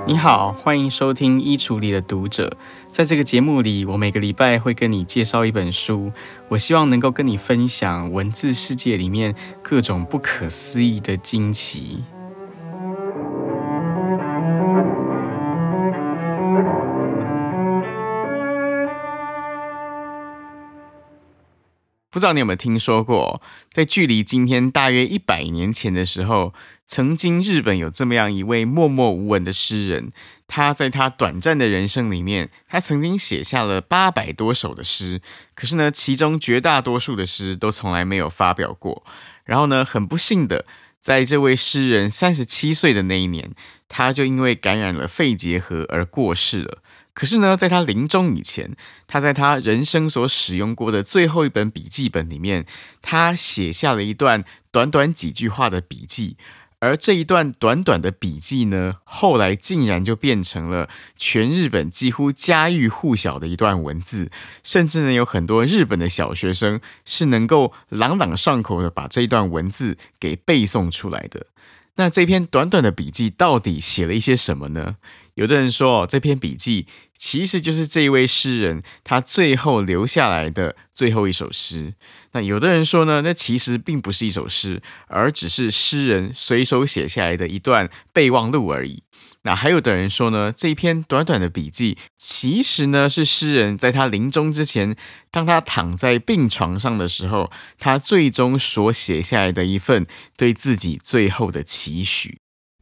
你好，欢迎收听《衣橱里的读者》。在这个节目里，我每个礼拜会跟你介绍一本书，我希望能够跟你分享文字世界里面各种不可思议的惊奇。不知道你有没有听说过，在距离今天大约100年前的时候，曾经日本有这么样一位默默无闻的诗人，他在他短暂的人生里面，他曾经写下了800多首的诗，可是呢，其中绝大多数的诗都从来没有发表过。然后呢，很不幸的，在这位诗人37岁的那一年，他就因为感染了肺结核而过世了。可是呢，在他临终以前，他在他人生所使用过的最后一本笔记本里面，他写下了一段短短几句话的笔记。而这一段短短的笔记呢，后来竟然就变成了全日本几乎家喻户晓的一段文字，甚至呢，有很多日本的小学生是能够朗朗上口的把这一段文字给背诵出来的。那这篇短短的笔记到底写了一些什么呢？有的人说，这篇笔记其实就是这一位诗人他最后留下来的最后一首诗。那有的人说呢，那其实并不是一首诗，而只是诗人随手写下来的一段备忘录而已。那还有的人说呢，这一篇短短的笔记其实呢是诗人在他临终之前，当他躺在病床上的时候，他最终所写下来的一份对自己最后的期许。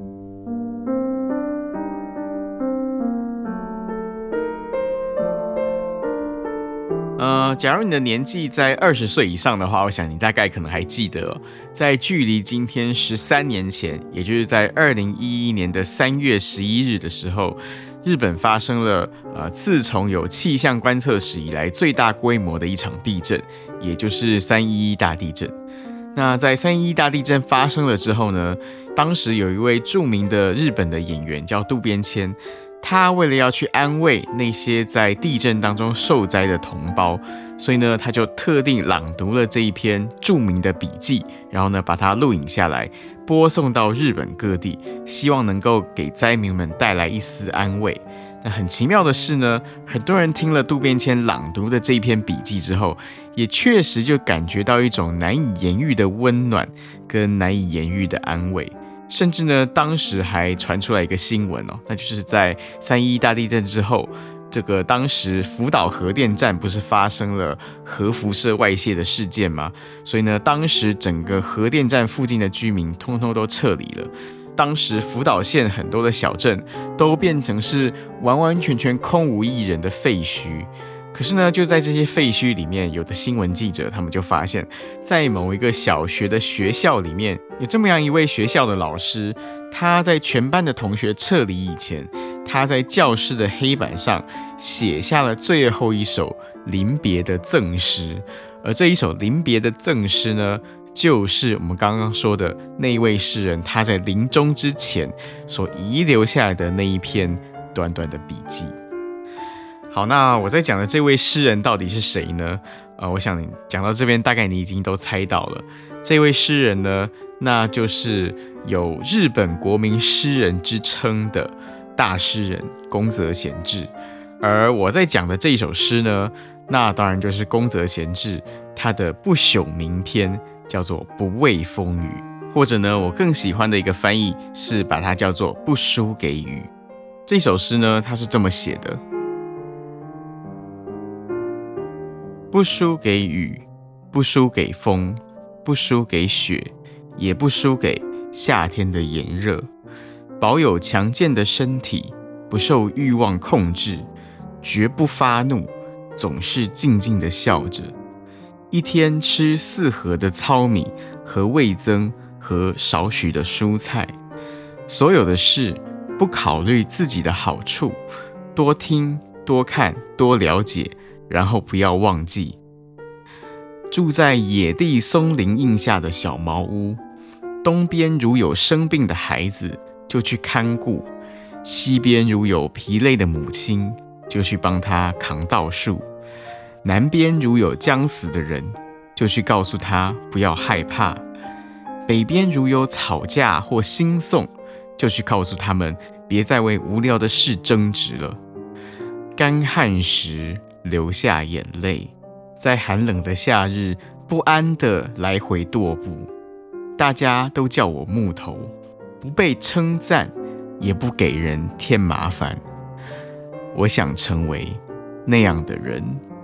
假如你的年纪在20岁以上的话，我想你大概可能还记得在距离今天13年前，也就是在2011年的3月11日的时候，日本发生了自从有气象观测史以来最大规模的一场地震，也就是311大地震。那在311大地震发生了之后呢，当时有一位著名的日本的演员叫渡边谦，他为了要去安慰那些在地震当中受灾的同胞，所以呢，他就特地朗读了这一篇著名的笔记，然后呢，把它录影下来，播送到日本各地，希望能够给灾民们带来一丝安慰。那很奇妙的是呢，很多人听了渡边谦朗读的这一篇笔记之后，也确实就感觉到一种难以言喻的温暖跟难以言喻的安慰。甚至呢，当时还传出来一个新闻那就是在311大地震之后，这个当时福岛核电站不是发生了核辐射外泄的事件吗？所以呢，当时整个核电站附近的居民通通都撤离了。当时福岛县很多的小镇都变成是完完全全空无一人的废墟。可是呢，就在这些废墟里面，有的新闻记者他们就发现，在某一个小学的学校里面，有这么样一位学校的老师，他在全班的同学撤离以前，他在教室的黑板上写下了最后一首临别的赠诗。而这一首临别的赠诗呢，就是我们刚刚说的那一位诗人他在临终之前所遗留下来的那一篇短短的笔记。好，那我在讲的这位诗人到底是谁呢？我想讲到这边，大概你已经都猜到了。这位诗人呢，那就是有日本国民诗人之称的大诗人宫泽贤治。而我在讲的这一首诗呢，那当然就是宫泽贤治他的不朽名篇，叫做《不畏风雨》，或者呢，我更喜欢的一个翻译是把它叫做《不输给雨》。这首诗呢，它是这么写的：不输给雨，不输给风，不输给雪，也不输给夏天的炎热。保有强健的身体，不受欲望控制，绝不发怒，总是静静地笑着。一天吃4盒的糙米和味噌和少许的蔬菜。所有的事不考虑自己的好处，多听、多看、多了解，然后不要忘记。住在野地松林荫下的小茅屋，东边如有生病的孩子，就去看顾；西边如有疲累的母亲，就去帮他扛稻树；南边如有将死的人，就去告诉他不要害怕；北边如有吵架或兴讼，就去告诉他们别再为无聊的事争执了。干旱时流下眼泪，在寒冷的夏日不安地来回踱步。大家都叫我木头，不被称赞，也不给人添麻烦。我想成为那样的人。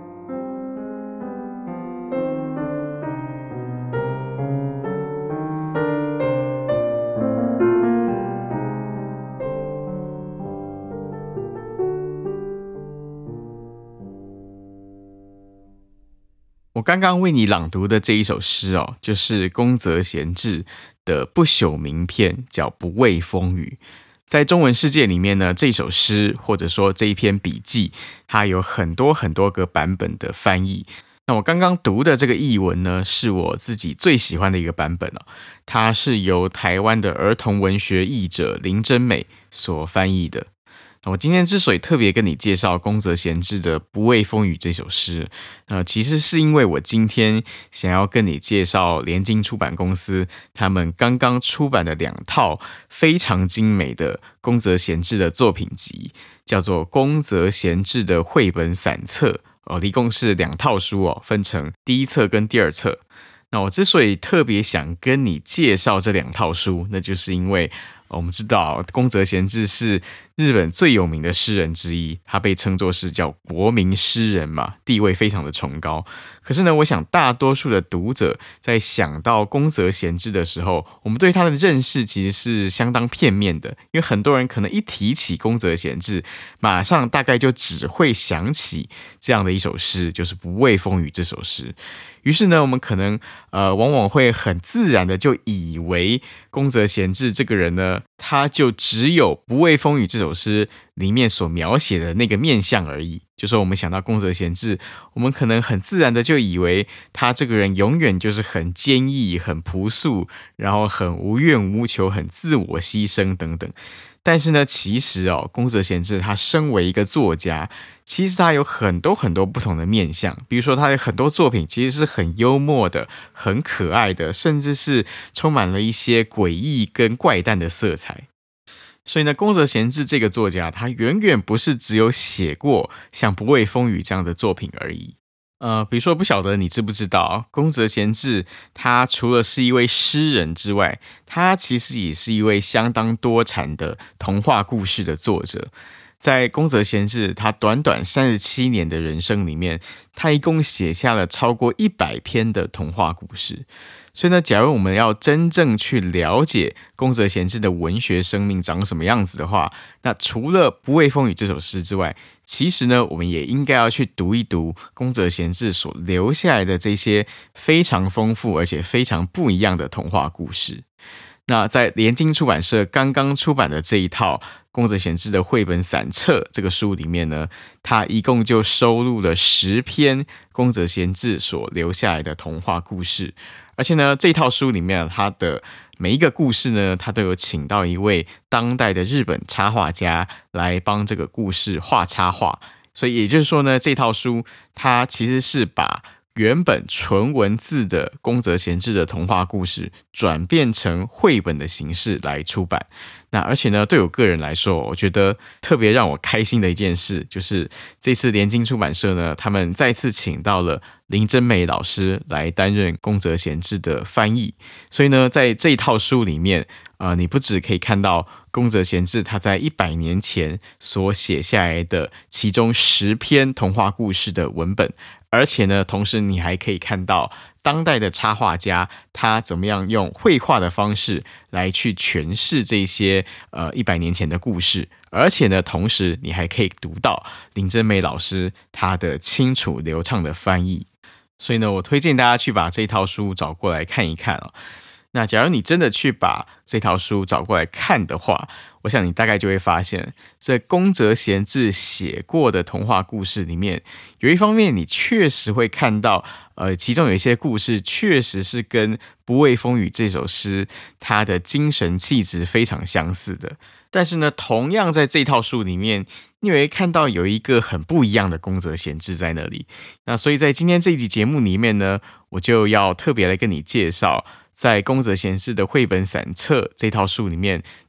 我刚刚为你朗读的这一首诗哦，就是宫泽贤治的不朽名篇，叫《不畏风雨》。在中文世界里面呢，这首诗或者说这一篇笔记，它有很多个版本的翻译。那我刚刚读的这个译文呢，是我自己最喜欢的一个版本哦，它是由台湾的儿童文学译者林真美所翻译的。我今天之所以特别跟你介绍宫泽贤治的《不畏风雨》这首诗，其实是因为我今天想要跟你介绍联经出版公司他们刚刚出版的2套非常精美的宫泽贤治的作品集，叫做宫泽贤治的绘本散册一共是2套书分成第1册跟第2册。那我之所以特别想跟你介绍这2套书，那就是因为我们知道宫泽贤治是日本最有名的诗人之一，他被称作是叫国民诗人嘛，地位非常的崇高。可是呢，我想大多数的读者在想到宫泽贤治的时候，我们对他的认识其实是相当片面的，因为很多人可能一提起宫泽贤治，马上大概就只会想起这样的一首诗，就是《不畏风雨》这首诗。于是呢，我们可能往往会很自然的就以为宫泽贤治这个人呢，他就只有《不畏风雨》这首诗里面所描写的那个面相而已。就说我们想到宫泽贤治，我们可能很自然的就以为他这个人永远就是很坚毅、很朴素，然后很无怨无求、很自我牺牲等等。但是呢，其实宫泽贤治他身为一个作家，其实他有很多不同的面向。比如说他有很多作品其实是很幽默的、很可爱的，甚至是充满了一些诡异跟怪诞的色彩。所以呢，宫泽贤治这个作家，他远远不是只有写过像《不畏风雨》这样的作品而已。比如说，不晓得你知不知道，宫泽贤治他除了是一位诗人之外，他其实也是一位相当多产的童话故事的作者。在宫泽贤治他短短37年的人生里面，他一共写下了超过100篇的童话故事。所以呢，假如我们要真正去了解宫泽贤治的文学生命长什么样子的话，那除了《不畏风雨》这首诗之外，其实呢，我们也应该要去读一读宫泽贤治所留下来的这些非常丰富而且非常不一样的童话故事。那在联经出版社刚刚出版的这一套宫泽贤治的绘本散册这个书里面呢，它一共就收录了10篇宫泽贤治所留下来的童话故事。而且呢，这套书里面它的每一个故事呢，它都有请到一位当代的日本插画家来帮这个故事画插画。所以也就是说呢，这套书它其实是把原本纯文字的宫泽贤治的童话故事转变成绘本的形式来出版。那而且呢，对我个人来说，我觉得特别让我开心的一件事，就是这次联经出版社呢，他们再次请到了林真美老师来担任宫泽贤治的翻译。所以呢，在这一套书里面，你不只可以看到宫泽贤治他在100年前所写下来的其中10篇童话故事的文本，而且呢，同时你还可以看到当代的插画家他怎么样用绘画的方式来去诠释这些100年前的故事，而且呢，同时你还可以读到林真美老师他的清楚流畅的翻译。所以呢，我推荐大家去把这套书找过来看一看那假如你真的去把这套书找过来看的话，我想你大概就会发现，这宫泽贤治写过的童话故事里面，有一方面你确实会看到，其中有一些故事确实是跟《不畏风雨》这首诗它的精神气质非常相似的。但是呢，同样在这套书里面，你也会看到有一个很不一样的宫泽贤治在那里。那所以在今天这一集节目里面呢，我就要特别来跟你介绍，在宫泽贤治的绘本散册这套书里面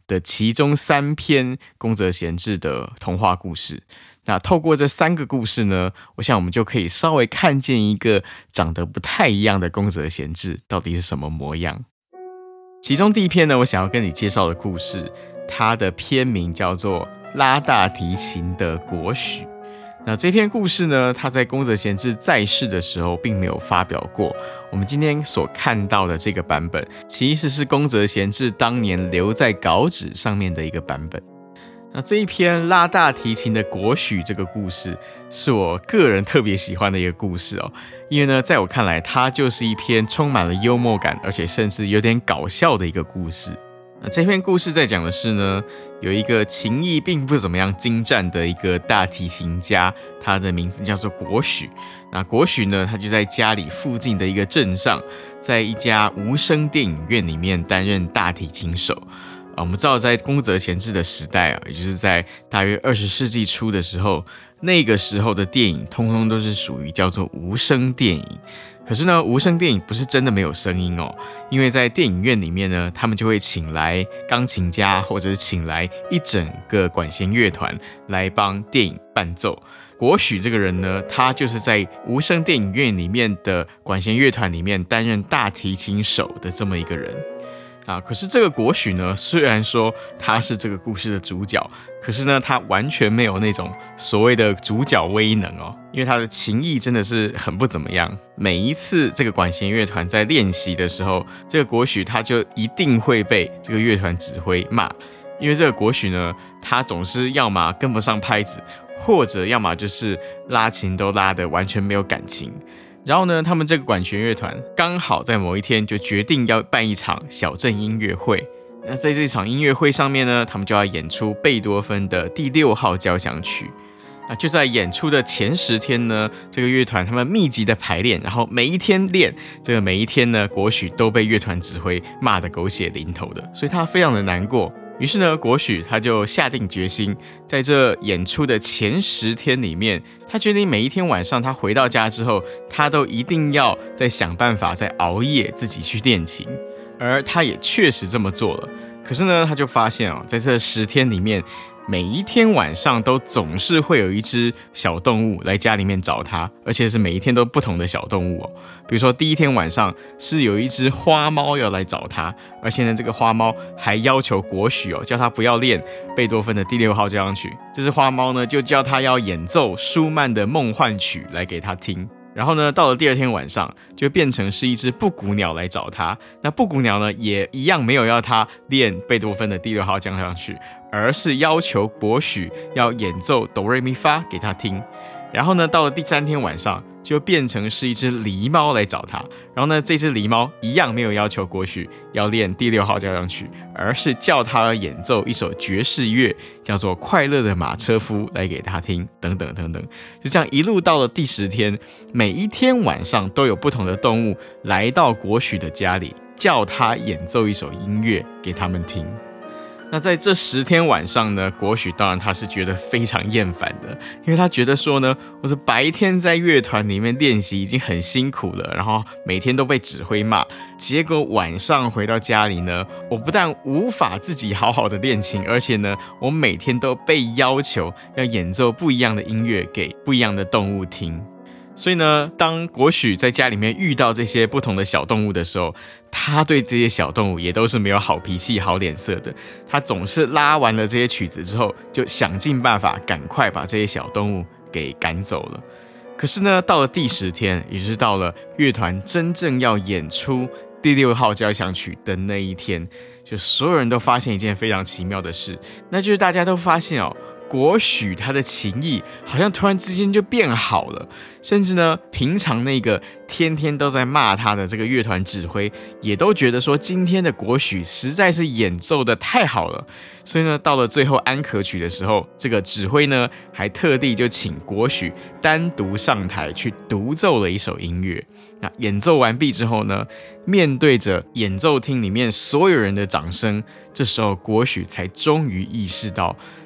的其中3篇宫泽贤治的童话故事。那透过这3个故事呢，我想我们就可以稍微看见一个长得不太一样的宫泽贤治到底是什么模样。其中第一篇呢，我想要跟你介绍的故事，它的篇名叫做拉大提琴的国许。那这篇故事呢，它在宫泽贤治在世的时候并没有发表过。我们今天所看到的这个版本，其实是宫泽贤治当年留在稿纸上面的一个版本。那这一篇拉大提琴的国许这个故事，是我个人特别喜欢的一个故事哦。因为呢，在我看来，它就是一篇充满了幽默感，而且甚至有点搞笑的一个故事。那这篇故事在讲的是呢，有一个琴艺并不怎么样精湛的一个大提琴家，他的名字叫做国许。那国许呢，他就在家里附近的一个镇上，在一家无声电影院里面担任大提琴手。我们知道，在宫泽贤治的时代啊，也就是在大约20世纪初的时候，那个时候的电影通通都是属于叫做无声电影。可是呢，无声电影不是真的没有声音哦，因为在电影院里面呢，他们就会请来钢琴家，或者是请来一整个管弦乐团来帮电影伴奏。国许这个人呢，他就是在无声电影院里面的管弦乐团里面担任大提琴手的这么一个人。可是这个国许呢，虽然说他是这个故事的主角，可是呢，他完全没有那种所谓的主角威能哦，因为他的琴艺真的是很不怎么样。每一次这个管弦乐团在练习的时候，这个国许他就一定会被这个乐团指挥骂，因为这个国许呢，他总是要么跟不上拍子，或者要么就是拉琴都拉得完全没有感情。然后呢，他们这个管弦乐团刚好在某一天就决定要办一场小镇音乐会。那在这场音乐会上面呢，他们就要演出贝多芬的第6号交响曲。那就在演出的前10天呢，这个乐团他们密集的排练，然后每一天练，这个每一天呢，国许都被乐团指挥骂得狗血淋头的，所以他非常的难过。于是呢，国许他就下定决心，在这演出的前10天里面，他决定每一天晚上他回到家之后，他都一定要再想办法再熬夜自己去练琴。而他也确实这么做了。可是呢，他就发现在这10天里面，每一天晚上都总是会有一只小动物来家里面找他，而且是每一天都不同的小动物哦。比如说第一天晚上是有一只花猫要来找他，而且呢，这个花猫还要求国许叫他不要练贝多芬的第6号交响曲。这只花猫呢，就叫他要演奏舒曼的梦幻曲来给他听。然后呢，到了第2天晚上，就变成是一只布谷鸟来找他。那布谷鸟呢，也一样没有要他练贝多芬的第6号交响曲，而是要求国许要演奏哆瑞咪发给他听。然后呢，到了第3天晚上，就变成是一只狸猫来找他。然后呢，这只狸猫一样没有要求国许要练第6号交响曲，而是叫他演奏一首爵士乐，叫做《快乐的马车夫》来给他听，等等等等。就这样一路到了第10天，每一天晚上都有不同的动物来到国许的家里，叫他演奏一首音乐给他们听。那在这10天晚上呢，国许当然他是觉得非常厌烦的，因为他觉得说呢，我是白天在乐团里面练习已经很辛苦了，然后每天都被指挥骂，结果晚上回到家里呢，我不但无法自己好好的练琴，而且呢，我每天都被要求要演奏不一样的音乐给不一样的动物听。所以呢，当国许在家里面遇到这些不同的小动物的时候，他对这些小动物也都是没有好脾气、好脸色的。他总是拉完了这些曲子之后，就想尽办法赶快把这些小动物给赶走了。可是呢，到了第10天，也就是到了乐团真正要演出第6号交响曲的那一天，就所有人都发现一件非常奇妙的事，那就是大家都发现国许他的琴艺好像突然之间就变好了，甚至呢，平常那个天天都在骂他的这个乐团指挥，也都觉得说今天的国许实在是演奏的太好了。所以呢，到了最后安可曲的时候，这个指挥呢还特地就请国许单独上台去独奏了一首音乐。那演奏完毕之后呢，面对着演奏厅里面所有人的掌声，这时候国许才终于意识到，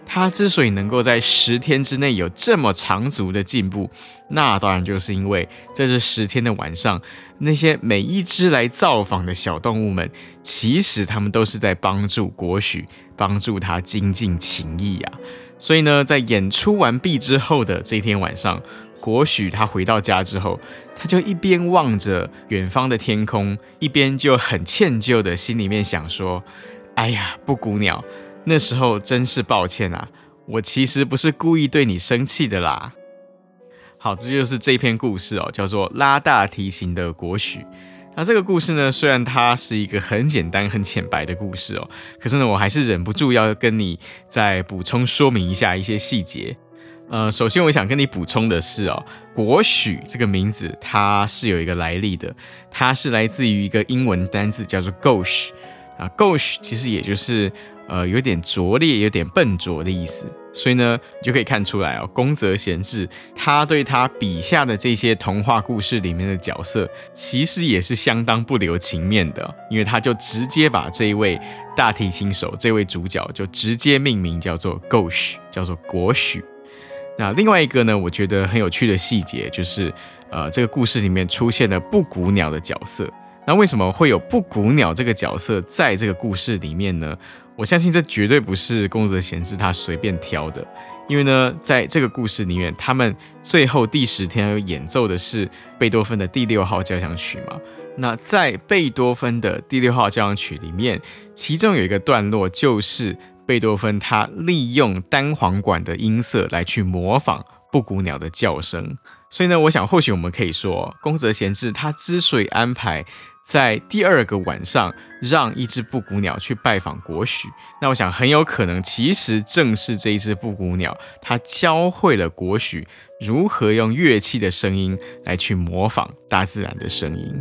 他之所以能够在10天之内有这么长足的进步，那当然就是因为在这10天的晚上，那些每一只来造访的小动物们，其实他们都是在帮助国许，帮助他精进情谊啊。所以呢，在演出完毕之后的这天晚上，国许他回到家之后，他就一边望着远方的天空，一边就很歉疚的心里面想说：哎呀，布谷鸟，那时候真是抱歉啊，我其实不是故意对你生气的啦。好，这就是这篇故事哦，叫做拉大提琴的国许。那这个故事呢，虽然它是一个很简单、很浅白的故事哦，可是呢，我还是忍不住要跟你再补充说明一下一些细节。首先我想跟你补充的是哦，国许这个名字它是有一个来历的，它是来自于一个英文单字叫做 gauche。gauche 其实也就是有点拙劣、有点笨拙的意思，所以呢，你就可以看出来哦，宫泽贤治他对他笔下的这些童话故事里面的角色，其实也是相当不留情面的，因为他就直接把这一位大提琴手、这位主角就直接命名叫做 gauche， 叫做国许。那另外一个呢，我觉得很有趣的细节就是，这个故事里面出现了布谷鸟的角色。那为什么会有布谷鸟这个角色在这个故事里面呢？我相信这绝对不是宫泽贤治他随便挑的，因为呢，在这个故事里面，他们最后第10天要演奏的是贝多芬的第6号交响曲嘛。那在贝多芬的第6号交响曲里面，其中有一个段落就是贝多芬他利用单簧管的音色来去模仿布谷鸟的叫声。所以呢，我想或许我们可以说，宫泽贤治他之所以安排在第2个晚上让一只布谷鸟去拜访国许，那我想很有可能其实正是这一只布谷鸟，它教会了国许如何用乐器的声音来去模仿大自然的声音。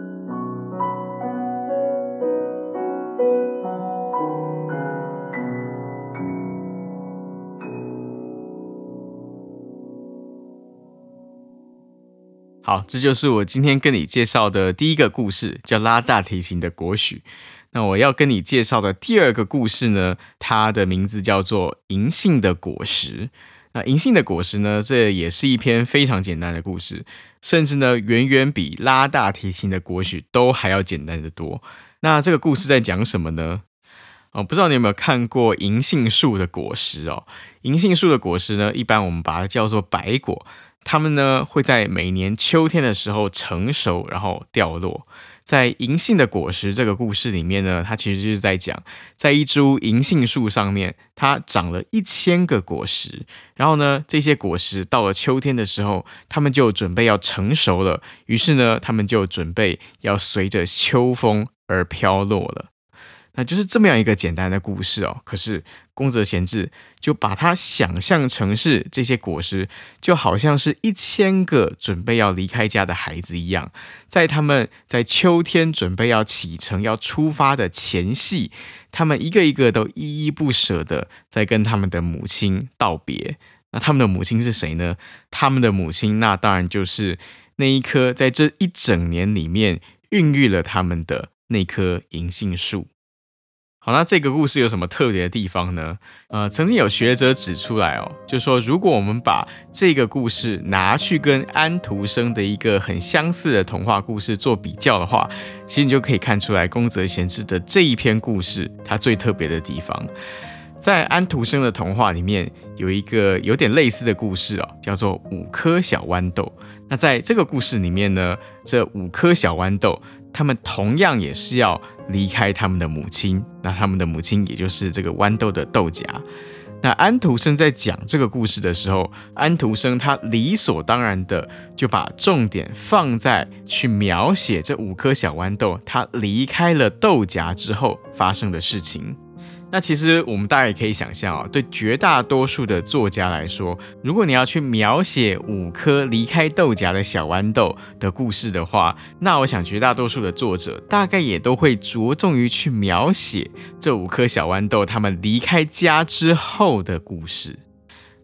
好，这就是我今天跟你介绍的第一个故事，叫拉大提琴的国许。那我要跟你介绍的第2个故事呢，它的名字叫做银杏的果实。那银杏的果实呢，这也是一篇非常简单的故事，甚至呢，远远比拉大提琴的国许都还要简单的多。那这个故事在讲什么呢？不知道你有没有看过银杏树的果实哦？银杏树的果实呢，一般我们把它叫做白果。它们呢会在每年秋天的时候成熟，然后掉落。在银杏的果实这个故事里面呢，它其实就是在讲，在一株银杏树上面，它长了1000个果实，然后呢，这些果实到了秋天的时候，它们就准备要成熟了，于是呢，它们就准备要随着秋风而飘落了。那就是这么样一个简单的故事哦。可是宫泽贤治就把它想象成是这些果实，就好像是1000个准备要离开家的孩子一样，在他们在秋天准备要启程、要出发的前夕，他们一个一个都依依不舍的在跟他们的母亲道别。那他们的母亲是谁呢？他们的母亲那当然就是那一棵在这一整年里面孕育了他们的那棵银杏树。好，那这个故事有什么特别的地方呢？曾经有学者指出来哦，就是说如果我们把这个故事拿去跟安徒生的一个很相似的童话故事做比较的话，其实你就可以看出来宫泽贤治的这一篇故事它最特别的地方。在安徒生的童话里面有一个有点类似的故事哦，叫做5颗小豌豆。那在这个故事里面呢，这5颗小豌豆他们同样也是要离开他们的母亲，那他们的母亲也就是这个豌豆的豆荚。那安徒生在讲这个故事的时候，安徒生他理所当然的就把重点放在去描写这5颗小豌豆它离开了豆荚之后发生的事情。那其实我们大家也可以想象对绝大多数的作家来说，如果你要去描写5颗离开豆荚的小豌豆的故事的话，那我想绝大多数的作者大概也都会着重于去描写这5颗小豌豆他们离开家之后的故事。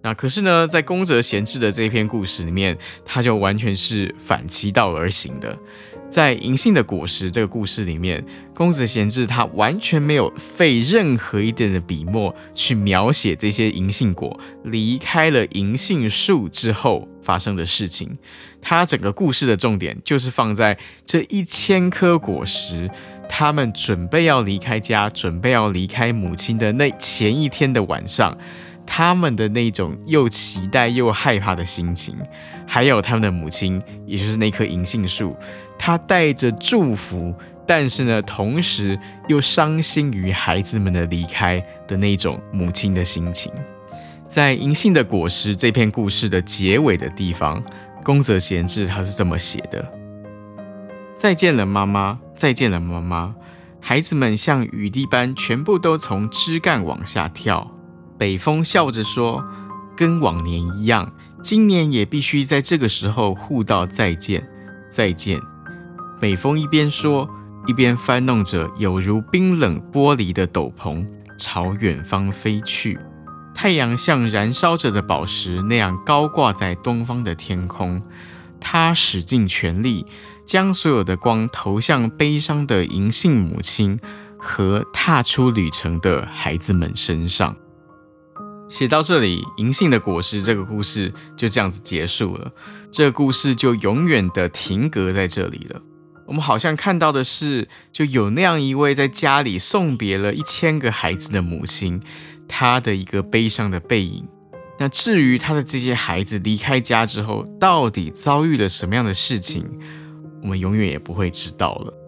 那可是呢，在宫泽贤治的这篇故事里面，他就完全是反其道而行的。在银杏的果实这个故事里面，宫泽贤治他完全没有费任何一点的笔墨去描写这些银杏果离开了银杏树之后发生的事情。他整个故事的重点就是放在这1000颗果实，他们准备要离开家，准备要离开母亲的那前一天的晚上，他们的那种又期待又害怕的心情，还有他们的母亲，也就是那棵银杏树，她带着祝福，但是呢，同时又伤心于孩子们的离开的那种母亲的心情。在《银杏的果实》这篇故事的结尾的地方，宫泽贤治他是这么写的：再见了妈妈，再见了妈妈。孩子们像雨滴般全部都从枝干往下跳。北风笑着说，跟往年一样，今年也必须在这个时候互道再见，再见。北风一边说，一边翻弄着有如冰冷玻璃的斗篷，朝远方飞去。太阳像燃烧着的宝石那样高挂在东方的天空，他使尽全力，将所有的光投向悲伤的银杏母亲和踏出旅程的孩子们身上。写到这里，银杏的果实这个故事就这样子结束了，这个故事就永远的停格在这里了。我们好像看到的是，就有那样一位在家里送别了1000个孩子的母亲，她的一个悲伤的背影。那至于她的这些孩子离开家之后，到底遭遇了什么样的事情，我们永远也不会知道了。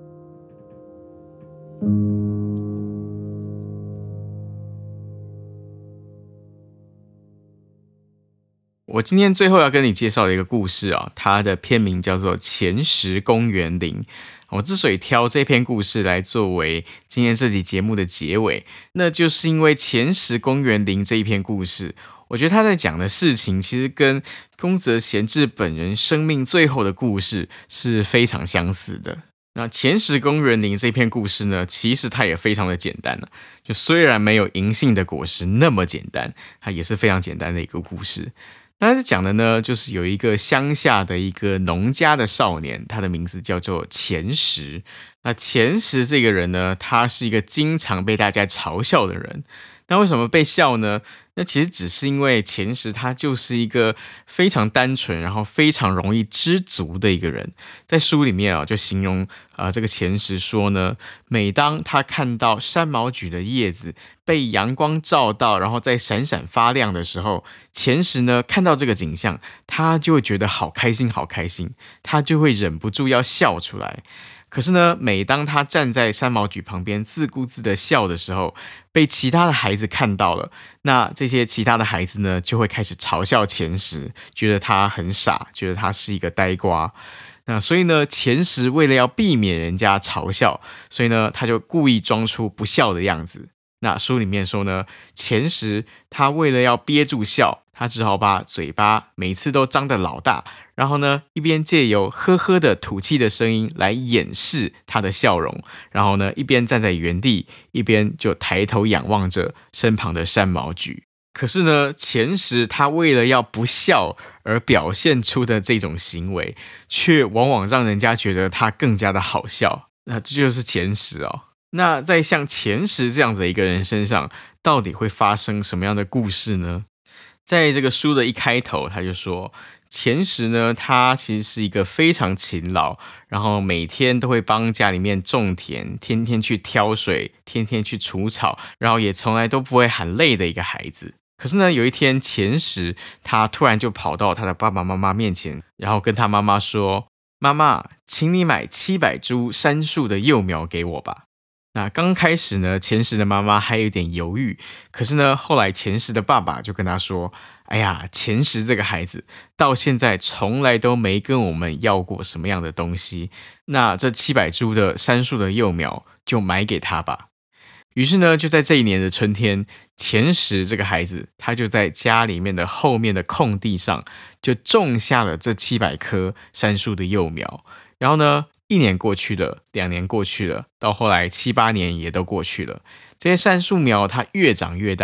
我今天最后要跟你介绍的一个故事啊，它的片名叫做《前石公园林》。我之所以挑这篇故事来作为今天这集节目的结尾，那就是因为《前石公园林》这一篇故事，我觉得他在讲的事情其实跟宫泽贤治本人生命最后的故事是非常相似的。那前石公园林这篇故事呢，其实它也非常的简单了，就虽然没有银杏的果实那么简单，它也是非常简单的一个故事。那是讲的呢，就是有一个乡下的一个农家的少年，他的名字叫做钱石。那钱石这个人呢，他是一个经常被大家嘲笑的人。那为什么被笑呢？那其实只是因为钱石他就是一个非常单纯，然后非常容易知足的一个人。在书里面就形容这个钱石说呢，每当他看到山毛榉的叶子被阳光照到，然后在闪闪发亮的时候，钱石呢看到这个景象，他就会觉得好开心，好开心，他就会忍不住要笑出来。可是呢，每当他站在山毛榉旁边自顾自的笑的时候，被其他的孩子看到了，那这些其他的孩子呢，就会开始嘲笑钱石，觉得他很傻，觉得他是一个呆瓜。那所以呢，钱石为了要避免人家嘲笑，所以呢，他就故意装出不笑的样子。那书里面说呢，钱石他为了要憋住笑，他只好把嘴巴每次都张得老大，然后呢，一边借由呵呵的吐气的声音来掩饰他的笑容，然后呢，一边站在原地，一边就抬头仰望着身旁的山毛榉。可是呢，钱石他为了要不笑而表现出的这种行为，却往往让人家觉得他更加的好笑。那这就是钱石哦。那在像钱石这样子的一个人身上，到底会发生什么样的故事呢？在这个书的一开头，他就说，钱石呢，他其实是一个非常勤劳，然后每天都会帮家里面种田，天天去挑水，天天去除草，然后也从来都不会喊累的一个孩子。可是呢，有一天钱石他突然就跑到他的爸爸妈妈面前，然后跟他妈妈说：“妈妈，请你买700株杉树的幼苗给我吧。”那刚开始呢，钱石的妈妈还有点犹豫，可是呢，后来钱石的爸爸就跟他说：“哎呀，钱石这个孩子到现在从来都没跟我们要过什么样的东西，那这700株的杉树的幼苗就买给他吧。”于是呢，就在这一年的春天，钱石这个孩子，他就在家里面的后面的空地上，就种下了这700棵杉树的幼苗。然后呢，1年过去了，2年过去了，到后来7、8年也都过去了。这些杉树苗它越长越大，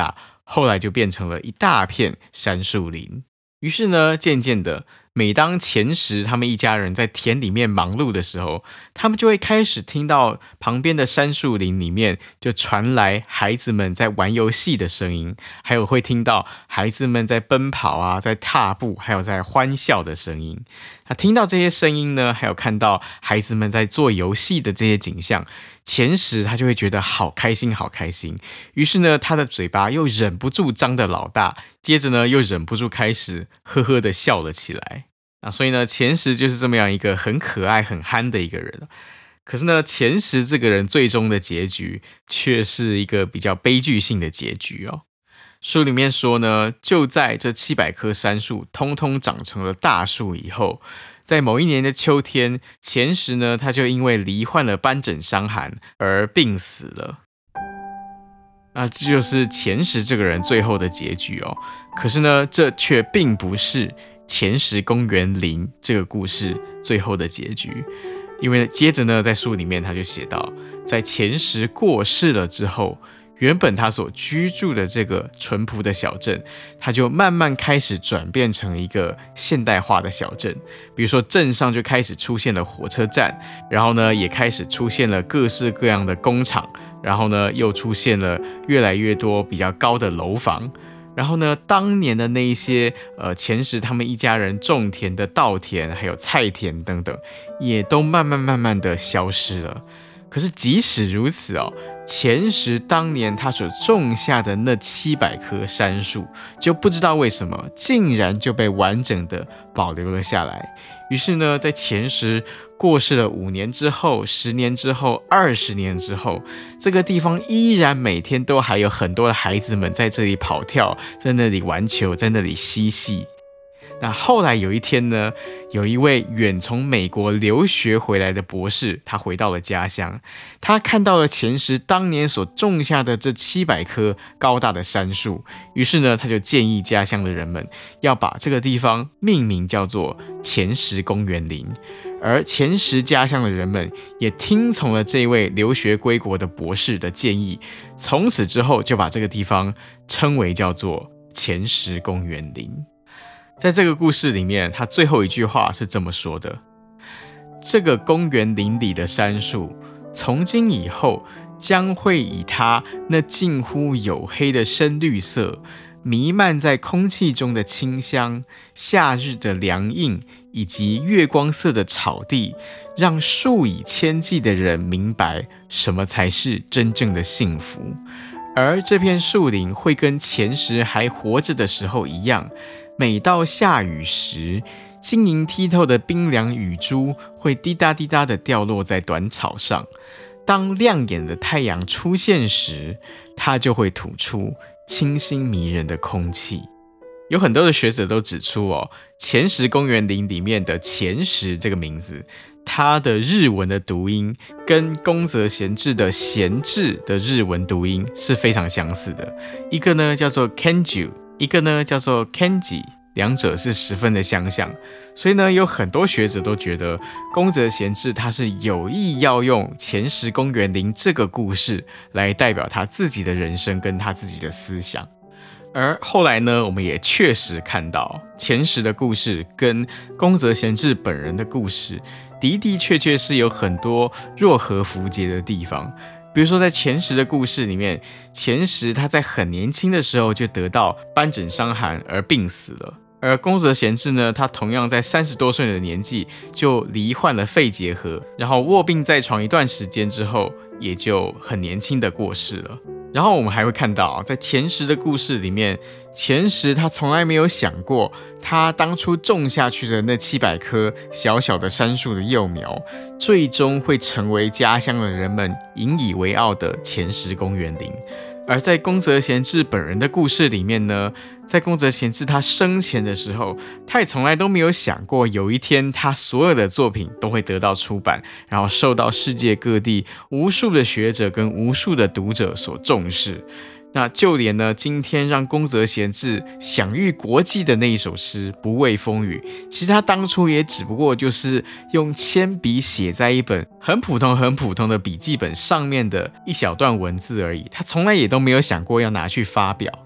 后来就变成了一大片杉树林。于是呢，渐渐的，每当钱时他们一家人在田里面忙碌的时候，他们就会开始听到旁边的杉树林里面就传来孩子们在玩游戏的声音，还有会听到孩子们在奔跑啊，在踏步，还有在欢笑的声音。那听到这些声音呢，还有看到孩子们在做游戏的这些景象，钱时他就会觉得好开心好开心，于是呢，他的嘴巴又忍不住张得老大，接着呢，又忍不住开始呵呵的笑了起来。所以呢，钱时就是这么样一个很可爱很憨的一个人。可是呢，钱时这个人最终的结局却是一个比较悲剧性的结局哦。书里面说呢，就在这700棵杉树通通长成了大树以后，在某一年的秋天，钱时呢，他就因为罹患了斑疹伤寒而病死了。这就是钱时这个人最后的结局哦。可是呢，这却并不是钱时公园林这个故事最后的结局，因为接着呢，在书里面他就写到，在钱时过世了之后，原本他所居住的这个淳朴的小镇，他就慢慢开始转变成一个现代化的小镇。比如说，镇上就开始出现了火车站，然后呢，也开始出现了各式各样的工厂，然后呢，又出现了越来越多比较高的楼房。然后呢，当年的那一些钱时他们一家人种田的稻田，还有菜田等等，也都慢慢的消失了。可是即使如此哦，钱时当年他所种下的那700棵杉树，就不知道为什么竟然就被完整的保留了下来。于是呢，在钱时过世了5年之后、10年之后、20年之后，这个地方依然每天都还有很多的孩子们在这里跑跳，在那里玩球，在那里嬉戏。那后来有一天呢，有一位远从美国留学回来的博士，他回到了家乡，他看到了钱时当年所种下的这700棵高大的杉树，于是呢，他就建议家乡的人们要把这个地方命名叫做钱时公园林，而钱时家乡的人们也听从了这位留学归国的博士的建议，从此之后就把这个地方称为叫做钱时公园林。在这个故事里面，他最后一句话是这么说的：这个公园林里的杉树，从今以后将会以它那近乎黝黑的深绿色，弥漫在空气中的清香，夏日的凉意，以及月光色的草地，让数以千计的人明白什么才是真正的幸福。而这片树林会跟钱时还活着的时候一样，每到下雨时，晶莹剔透的冰凉雨珠会滴答滴答地掉落在短草上。当亮眼的太阳出现时，它就会吐出清新迷人的空气。有很多的学者都指出钱时公园林里面的钱时这个名字，它的日文的读音跟宫泽贤治的贤治的日文读音是非常相似的，一个呢叫做 Kenju， 一个呢叫做 Kenji， 两者是十分的相像。所以呢，有很多学者都觉得宫泽贤治他是有意要用钱时公园林这个故事来代表他自己的人生跟他自己的思想。而后来呢，我们也确实看到钱时的故事跟宫泽贤治本人的故事的的确确是有很多若合符节的地方。比如说在钱时的故事里面，钱时他在很年轻的时候就得到斑疹伤寒而病死了，而宫泽贤治呢，他同样在30多岁的年纪就罹患了肺结核，然后卧病在床一段时间之后，也就很年轻的过世了。然后我们还会看到，在钱时的故事里面，钱时他从来没有想过，他当初种下去的那700棵小小的杉树的幼苗，最终会成为家乡的人们引以为傲的钱时公园林。而在宫泽贤治本人的故事里面呢，在宫泽贤治他生前的时候，他也从来都没有想过有一天他所有的作品都会得到出版，然后受到世界各地无数的学者跟无数的读者所重视。那就连呢，今天让宫泽贤治享誉国际的那一首诗《不畏风雨》，其实他当初也只不过就是用铅笔写在一本很普通的笔记本上面的一小段文字而已，他从来也都没有想过要拿去发表。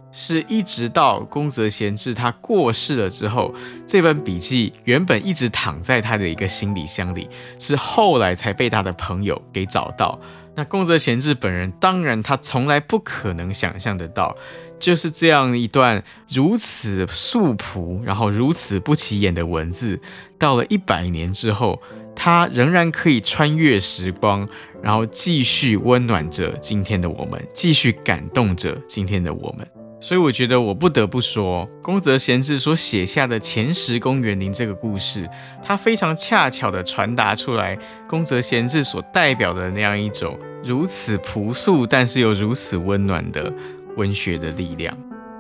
是一直到宫泽贤治他过世了之后，这本笔记原本一直躺在他的一个行李箱里，是后来才被他的朋友给找到。那宫泽贤治本人当然他从来不可能想象得到，就是这样一段如此素朴然后如此不起眼的文字，到了100年之后，它仍然可以穿越时光，然后继续温暖着今天的我们，继续感动着今天的我们。所以我觉得我不得不说，宫泽贤治所写下的前十公园林这个故事，它非常恰巧地传达出来宫泽贤治所代表的那样一种如此朴素但是又如此温暖的文学的力量。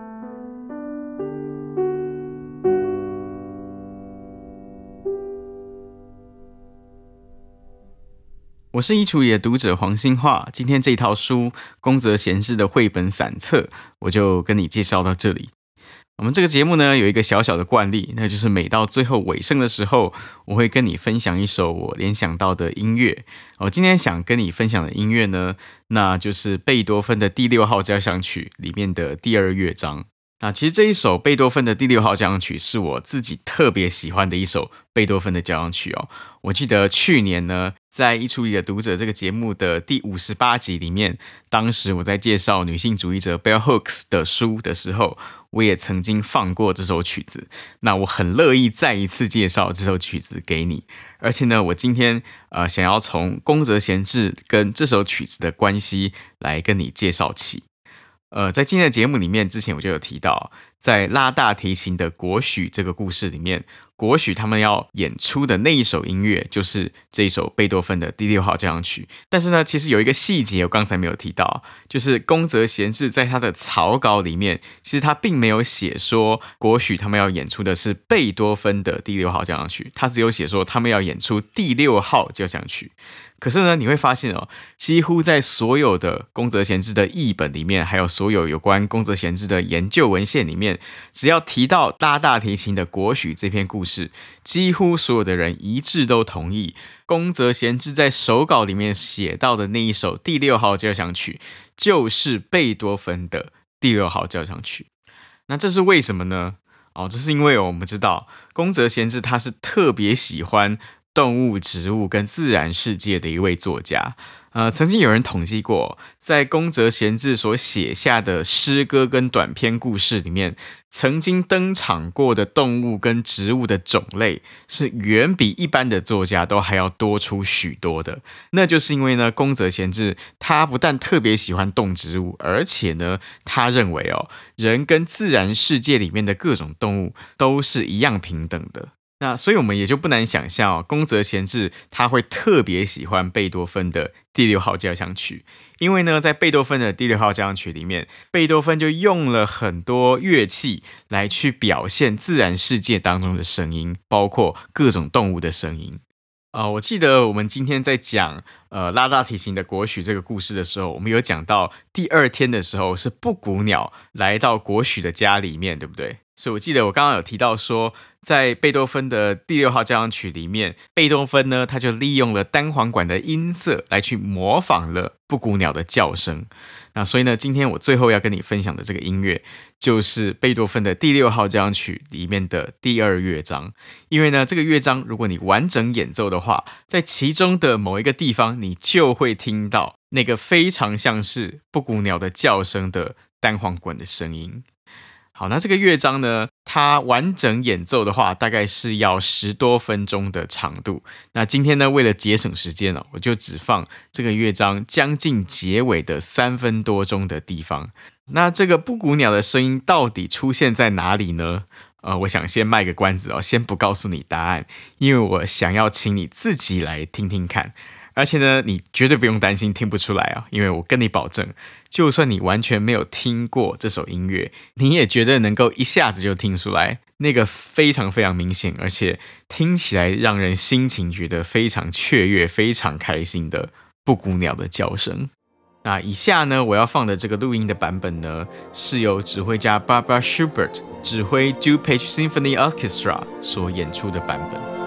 我是衣橱里的读者黄兴化，今天这套书宫泽贤治的绘本散册，我就跟你介绍到这里。我们这个节目呢有一个小小的惯例，那就是每到最后尾声的时候，我会跟你分享一首我联想到的音乐。我今天想跟你分享的音乐呢，那就是贝多芬的第6号交响曲里面的第2乐章。那其实这一首贝多芬的第6号交响曲是我自己特别喜欢的一首贝多芬的交响曲哦。我记得去年呢，在衣橱里的读者这个节目的第58集里面，当时我在介绍女性主义者 Bell Hooks 的书的时候，我也曾经放过这首曲子。那我很乐意再一次介绍这首曲子给你。而且呢，我今天想要从宫泽贤治跟这首曲子的关系来跟你介绍起。在今天的节目里面，之前我就有提到，在拉大提琴的国许这个故事里面，国许他们要演出的那一首音乐就是这一首贝多芬的第6号交响曲。但是呢，其实有一个细节我刚才没有提到，就是宫泽贤治在他的草稿里面，其实他并没有写说国许他们要演出的是贝多芬的第6号交响曲，他只有写说他们要演出第6号交响曲。可是呢，你会发现几乎在所有的宫泽贤治的译本里面，还有所有有关宫泽贤治的研究文献里面，只要提到拉大提琴的国许这篇故事，几乎所有的人一致都同意，宫泽贤治在手稿里面写到的那一首第6号交响曲，就是贝多芬的第6号交响曲。那这是为什么呢？这是因为我们知道宫泽贤治他是特别喜欢动物、植物跟自然世界的一位作家。曾经有人统计过，在宫泽贤治所写下的诗歌跟短篇故事里面，曾经登场过的动物跟植物的种类是远比一般的作家都还要多出许多的。那就是因为呢，宫泽贤治他不但特别喜欢动植物，而且呢，他认为人跟自然世界里面的各种动物都是一样平等的。那所以我们也就不难想象宫泽贤治他会特别喜欢贝多芬的第6号交响曲，因为呢，在贝多芬的第6号交响曲里面，贝多芬就用了很多乐器来去表现自然世界当中的声音，包括各种动物的声音。我记得我们今天在讲拉大提琴的国许这个故事的时候，我们有讲到第2天的时候是布谷鸟来到国许的家里面，对不对？所以我记得我刚刚有提到说，在贝多芬的第6号交响曲里面，贝多芬呢他就利用了单簧管的音色来去模仿了布谷鸟的叫声。那所以呢，今天我最后要跟你分享的这个音乐，就是贝多芬的第6号交响曲里面的第2乐章。因为呢，这个乐章如果你完整演奏的话，在其中的某一个地方，你就会听到那个非常像是布谷鸟的叫声的单簧管的声音。好，那这个乐章呢，它完整演奏的话，大概是要10多分钟的长度。那今天呢，为了节省时间我就只放这个乐章将近结尾的3分多钟的地方。那这个布谷鸟的声音到底出现在哪里呢？我想先卖个关子先不告诉你答案，因为我想要请你自己来听听看。而且呢，你绝对不用担心听不出来因为我跟你保证，就算你完全没有听过这首音乐，你也绝对能够一下子就听出来，那个非常非常明显，而且听起来让人心情觉得非常雀跃、非常开心的布谷鸟的叫声。那以下呢，我要放的这个录音的版本呢，是由指挥家 Barbara Schubert 指挥 DuPage Symphony Orchestra 所演出的版本。